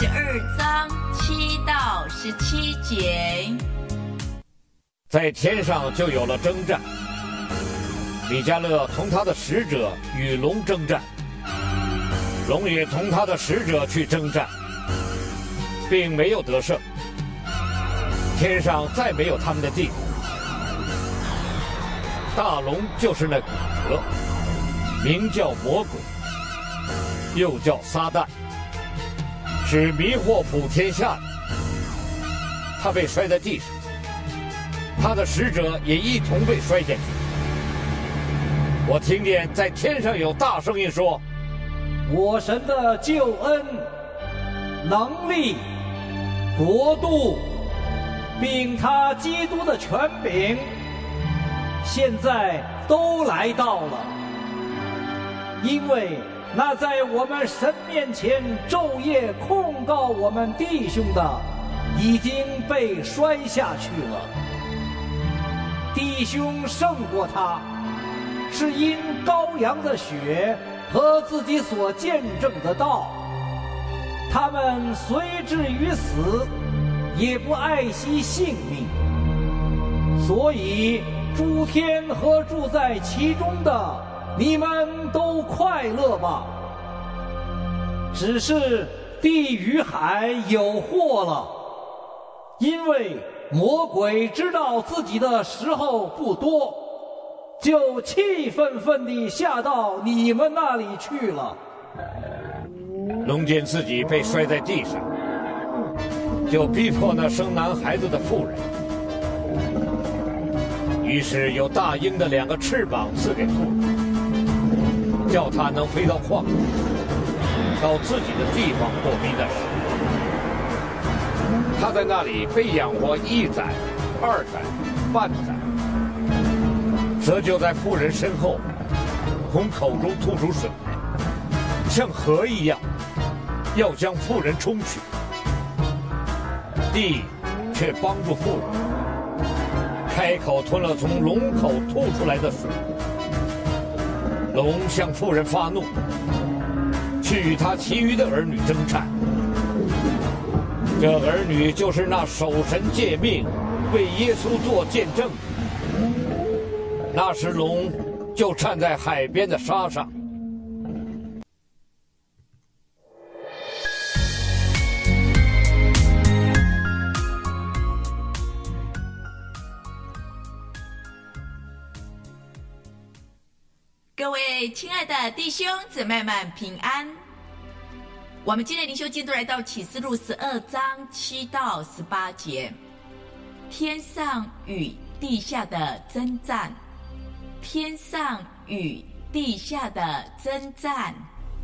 12章7到17节。 在天上就有了征战，米迦勒同他的使者与龙征战，龙也同他的使者去征战，并没有得胜。天上再没有他们的地。大龙就是那骨折，名叫魔鬼，又叫撒旦，是迷惑普天下的。他被摔在地上，他的使者也一同被摔下去。我听见在天上有大声音说： 我神的救恩、能力、国度，并他基督的权柄，现在都来到了。因为那在我们神面前昼夜控告我们弟兄的，已经被摔下去了。弟兄胜过他，是因羔羊的血和自己所见证的道。他们虽至于死，也不爱惜性命。所以诸天和住在其中的，你们都快乐吧。只是地与海有祸了，因为魔鬼知道自己的时候不多，就气愤愤地下到你们那里去了。 龙见自己被摔在地上，就逼迫那生男孩子的妇人。于是有大鹰的2个翅膀赐给妇人，叫他能飞到旷野，到自己的地方过避难时。他在那里被养活1载、2载、半载。蛇就在妇人身后，从口中吐出水来，像河一样，要将妇人冲去。地却帮助妇人，开口吞了从龙口吐出来的水。龙向妇人发怒，去与他其余的儿女征战。这儿女就是那守神诫命、为耶稣做见证的。那时龙就站在海边的沙上。 各位亲爱的弟兄姊妹们平安。我们今天灵修进度来到启示录12章7到18节。天上与地下的征战，天上与地下的征战。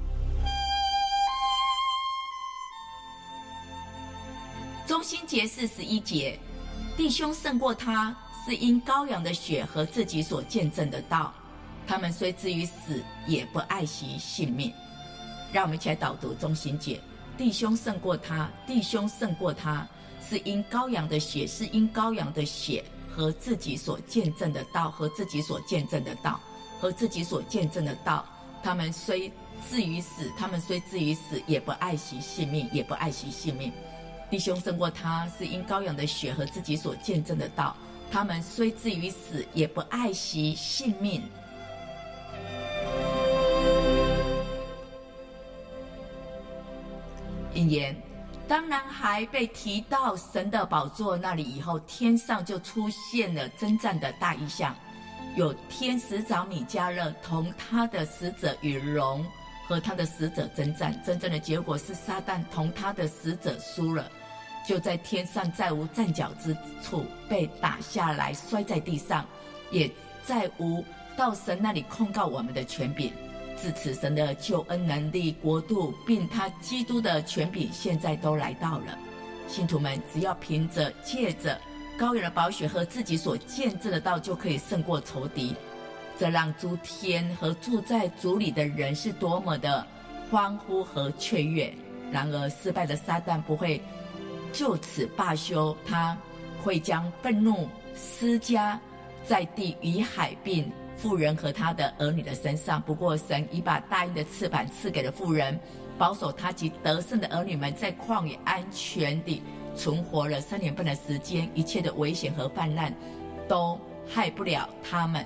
中心节是11节，弟兄胜过他，是因羔羊的血和自己所见证的道。他们虽至于死，也不爱惜性命。让我们一起来导读中心节：弟兄胜过他，弟兄胜过他，是因羔羊的血，是因羔羊的血和自己所见证的道，和自己所见证的道，和自己所见证的道。他们虽至于死，他们虽至于死，也不爱惜性命，也不爱惜性命。弟兄胜过他，是因羔羊的血和自己所见证的道。他们虽至于死，也不爱惜性命。引言：当男孩被提到神的宝座那里以后，天上就出现了征战的大异象，有天使长米迦勒同他的使者与龙和他的使者征战。真正的结果是撒旦同他的使者输了，就在天上再无站脚之处，被打下来摔在地上，也再无到神那里控告我们的权柄。自此，神的救恩能力、国度，并他基督的权柄，现在都来到了。信徒们只要凭着借着羔羊的宝血和自己所见证的道，就可以胜过仇敌。这让诸天和住在主里的人是多么的欢呼和雀跃。然而，失败的撒旦不会就此罢休，他会将愤怒施加在地与海，并妇人和他的儿女的身上。不过神已把大鹰的翅膀赐给了妇人，保守他及得胜的儿女们在旷野安全地存活了3年半的时间，一切的危险和泛滥都害不了他们。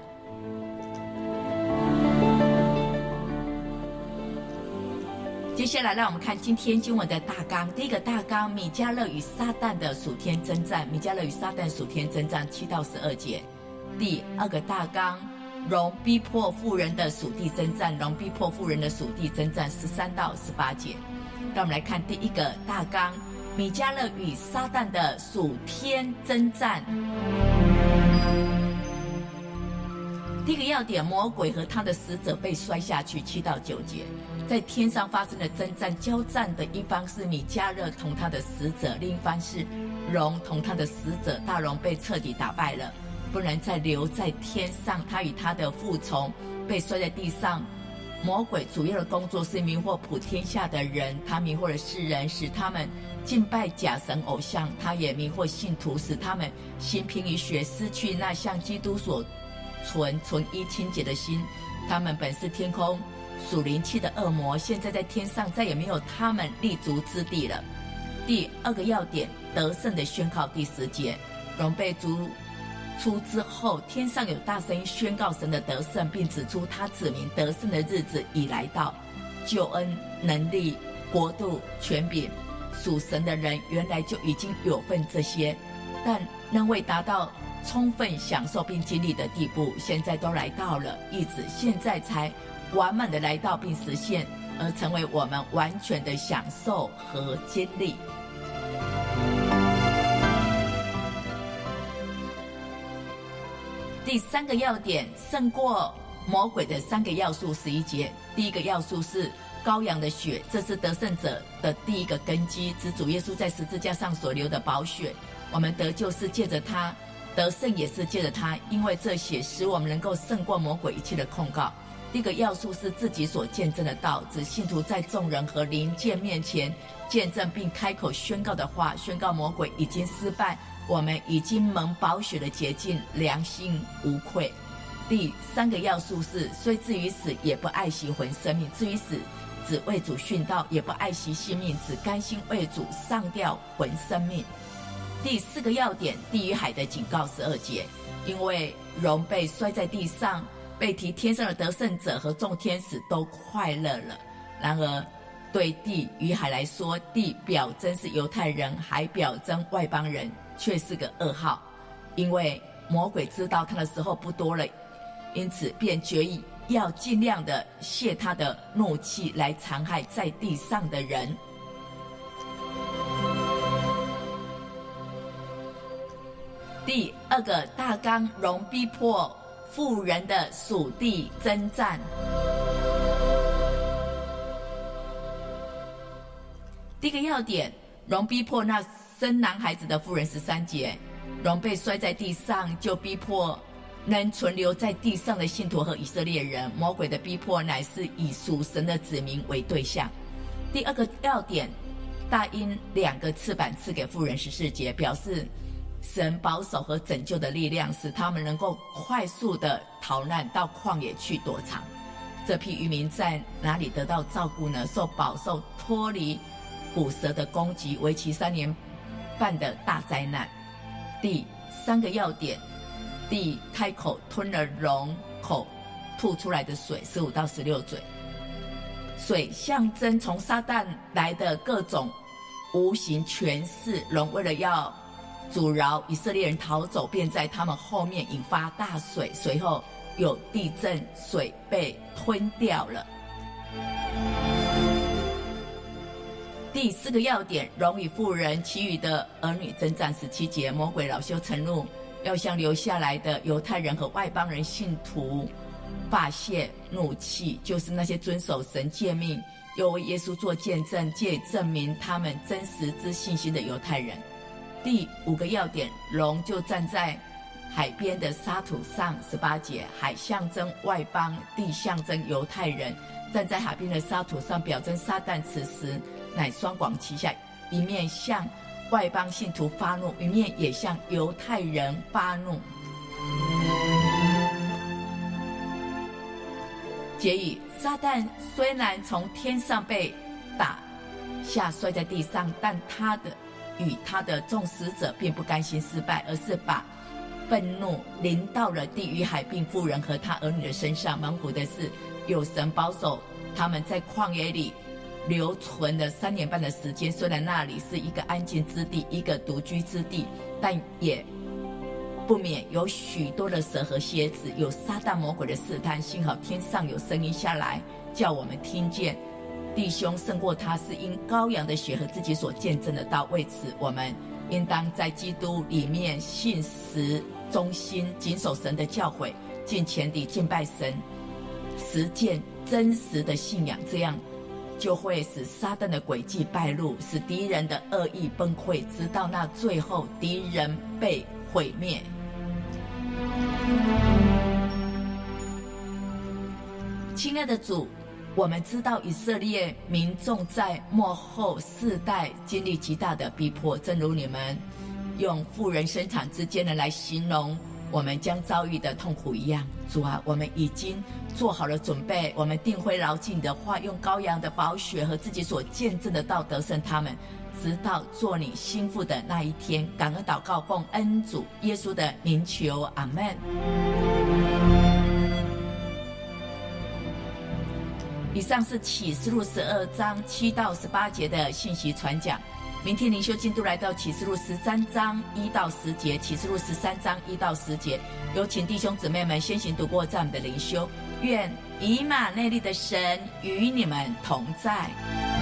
接下来让我们看今天经文的大纲。第一个大纲，米迦勒与撒旦的属天征战。米迦勒与撒旦属天征战7到12节。第二个大纲，龙逼迫妇人的属地征战。龙逼迫妇人的属地征战13到18节。让我们来看第一个大纲，米迦勒与撒旦的属天征战。第一个要点，魔鬼和他的使者被摔下去7到9节。在天上发生的征战交战的一方是米迦勒同他的使者，另一方是龙同他的使者。大龙被彻底打败了，不能再留在天上，他与他的父从被摔在地上。魔鬼主要的工作是迷惑普天下的人，他迷惑了世人，使他们敬拜假神偶像；他也迷惑信徒，使他们心贫于血，失去那向基督所纯一清洁的心。他们本是天空属灵气的恶魔，现在在天上再也没有他们立足之地了。第二个要点，得胜的宣告。第10节，龙被逐出之后，天上有大声音宣告神的得胜，并指出他指明得胜的日子已来到。救恩、能力、国度、权柄，属神的人原来就已经有份这些，但仍未达到充分享受并经历的地步，现在都来到了，意指现在才完满的来到并实现，而成为我们完全的享受和经历。第3个要点，胜过魔鬼的3个要素。11节，第一个要素是羔羊的血，这是得胜者的第一个根基，指主耶稣在十字架上所流的宝血。我们得救是借着他，得胜也是借着他，因为这血使我们能够胜过魔鬼一切的控告。第一个要素是自己所见证的道，指信徒在众人和灵界面前见证并开口宣告的话，宣告魔鬼已经失败，我们已经蒙宝血的洁净，良心无愧。第3个要素是虽至于死也不爱惜魂生命，至于死只为主殉道，也不爱惜性命，只甘心为主上吊魂生命。第4个要点，地与海的警告。12节，因为龙被摔在地上，被提天上的得胜者和众天使都快乐了。然而对地与海来说，地表征是犹太人，海表征外邦人，却是个噩耗，因为魔鬼知道他的时候不多了，因此便决意要尽量的泄他的怒气，来残害在地上的人。第2个大纲，龙逼迫妇人的属地征战。第一个要点，龙逼迫那生男孩子的妇人。13节，龙被摔在地上，就逼迫能存留在地上的信徒和以色列人。魔鬼的逼迫乃是以属神的子民为对象。第2个要点，大鹰2个翅膀赐给妇人。14节，表示神保守和拯救的力量，使他们能够快速的逃难到旷野去躲藏。这批渔民在哪里得到照顾呢？受保守脱离古蛇的攻击，为期3年半的大灾难。第3个要点，地开口吞了龙口吐出来的水。15到16节，水象征从撒旦来的各种无形权势。龙为了要阻挠以色列人逃走，便在他们后面引发大水，随后有地震，水被吞掉了。第4个要点，龙与妇人其余的儿女征战。17节，魔鬼恼羞成怒，要向留下来的犹太人和外邦人信徒发泄怒气，就是那些遵守神诫命又为耶稣做见证，借以证明他们真实之信心的犹太人。第5个要点，龙就站在海边的沙土上。18节，海象征外邦，地象征犹太人。站在海边的沙土上，表征撒旦此时乃双管齐下，一面向外邦信徒发怒，一面也向犹太人发怒。 结语：撒旦虽然从天上被打下摔在地上，但他与他的众使者并不甘心失败，而是把愤怒临到了地狱海并妇人和他儿女的身上。蒙福的是，有神保守他们在旷野里留存了3年半的时间。虽然那里是一个安静之地，一个独居之地，但也不免有许多的蛇和蝎子，有撒旦魔鬼的试探。幸好天上有声音下来，叫我们听见，弟兄胜过他，是因羔羊的血和自己所见证的道。为此，我们应当在基督里面信实忠心，谨守神的教诲，尽全地敬拜神，实践真实的信仰，这样就会使撒旦的诡计败露，使敌人的恶意崩溃，直到那最后敌人被毁灭。亲爱的主，我们知道以色列民众在末后世代经历极大的逼迫，正如你们用妇人生产之艰难来形容我们将遭遇的痛苦一样。主啊，我们已经做好了准备，我们定会牢记你的话，用羔羊的宝血和自己所见证的道得胜他们，直到做你心腹的那一天。感恩祷告，奉恩主耶稣的名求，阿们。以上是启示录12章7到18节的信息传讲。明天灵修进度来到启示录13章1到10节，启示录13章1到10节，有请弟兄姊妹们先行读过这样的灵修。愿以马内利的神与你们同在。